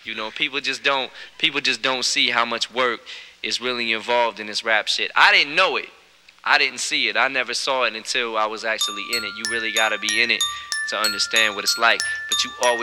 You know, people just don't see how much work is really involved in this rap shit. I didn't know it. I didn't see it. I never saw it until I was actually in it. You really gotta be in it to understand what it's like. But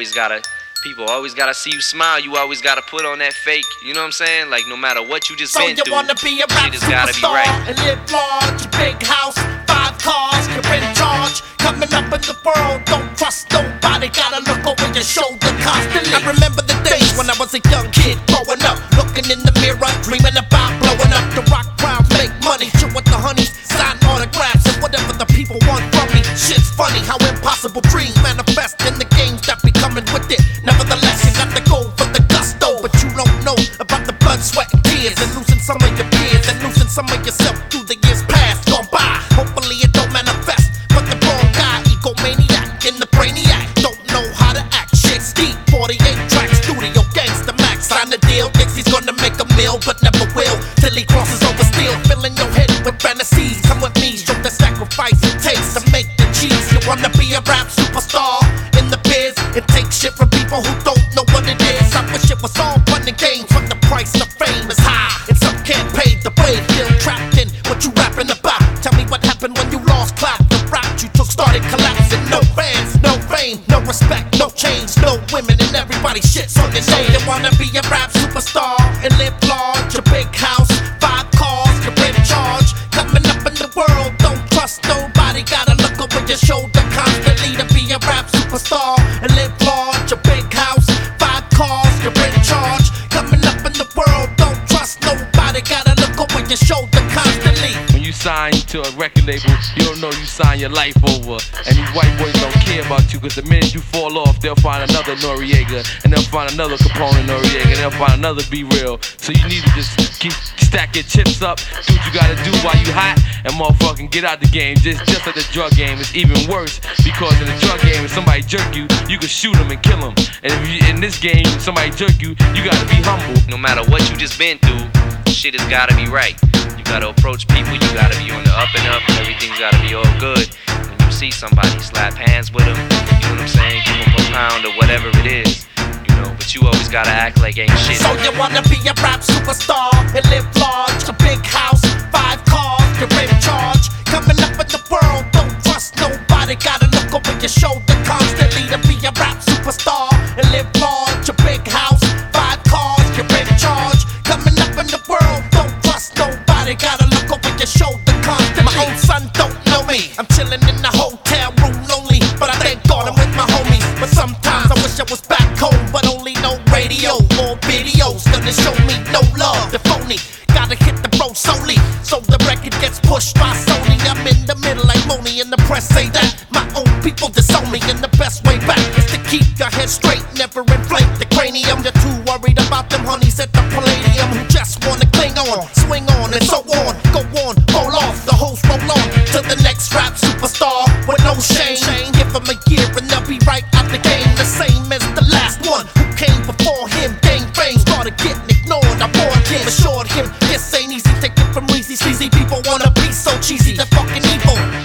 people always gotta see you smile. You always gotta put on that fake, you know what I'm saying? Like, no matter what you just been through, wanna be a rap shit has gotta be right. And live large, big house, 5 cars, you're in charge. Coming up in the world, don't trust nobody. Gotta look over your shoulder constantly. I remember the days when I was a young kid growing up, looking in the mirror, dreaming about blowing up. The rock crowds make money, chill with the honeys, sign autographs and whatever the people want from me. Shit's funny how impossible dreams manifest in the games that be coming with it. Nevertheless, you got to go for the gusto, but you don't know about the blood, sweat, and tears, and losing some of your peers, and losing some of yourself through the years past gone by. Hopefully it don't manifest, but the wrong guy, egomaniac in the brainiac, don't know how to act. Shit's deep, 48 tracks, studio gangsta max. Sign the deal, thinks he's gonna make a meal, but never will, till he crosses over steel, filling your head with fantasies. Come with me, show the sacrifice it takes to make the cheese. You wanna be a rap superstar in the biz, and take shit from people who don't know what it is. I wish it was all fun and games, but the price of fame is high, and some can't pay the way. Feel trapped in what you rapping about. Tell me what happened when you lost clap. The route you took started collapsing. No fans, no fame, no respect, no change, no women, and everybody shits on your name. You wanna be a rap superstar and live large, a big house, 5 cars, you're in charge. Coming up in the world, don't trust nobody. Gotta look over your shoulder constantly to be a rap superstar and live large, a big house, 5 cars, you're in charge. Coming up in the world, don't trust nobody. Gotta look over your shoulder constantly. When you sign to a record label, you don't know you sign your life over. And these white boys don't care about you, cause the minute you fall off, they'll find another Noriega, and they'll find another Capone Noriega, and they'll find another Be Real. So you need to just stack your chips up, do what you gotta do while you hot, and motherfucking get out the game. Just like the drug game, it's even worse, because in the drug game, if somebody jerk you, you can shoot them and kill them. And if you, in this game, if somebody jerk you, you gotta be humble. No matter what you just been through, shit has gotta be right. You gotta approach people, you gotta be on the up and up, and everything's gotta be all good. When you see somebody, slap hands with them, you know what I'm saying, give them a pound or whatever it is, you know, but you always gotta act like ain't shit. So you wanna be a rap superstar and live large, a big house, 5 cars, you're in charge. Coming up in the world, don't trust nobody. Gotta look over your shoulder constantly to be a rap superstar and live large, a big house, 5 cars, you're in charge. Coming up in the world, don't trust nobody. Gotta look over your shoulder constantly. My own son don't know me. I'm chilling in the hotel room lonely, but I thank God I'm with my homies. But sometimes I wish I was back home, but only no radio or videos gonna show me no love. The phony gotta hit the road solely, so the record gets pushed by Sony. I'm in the middle like Moni, and the press say that my own people disown me, and the best way back is to keep your head straight, never inflate the cranium. You're too worried about them honeys at the Palladium who just wanna cling on, swing on, and so on. Go on, roll off, the host roll on to the next rap superstar with no shame. Give them a year and they'll be right out the game, the same as the last one who came before him. Gained fame, started getting ignored. I warned him, assured him this ain't easy. Take it from Reezy, sleazy people wanna be so cheesy, they're fucking evil.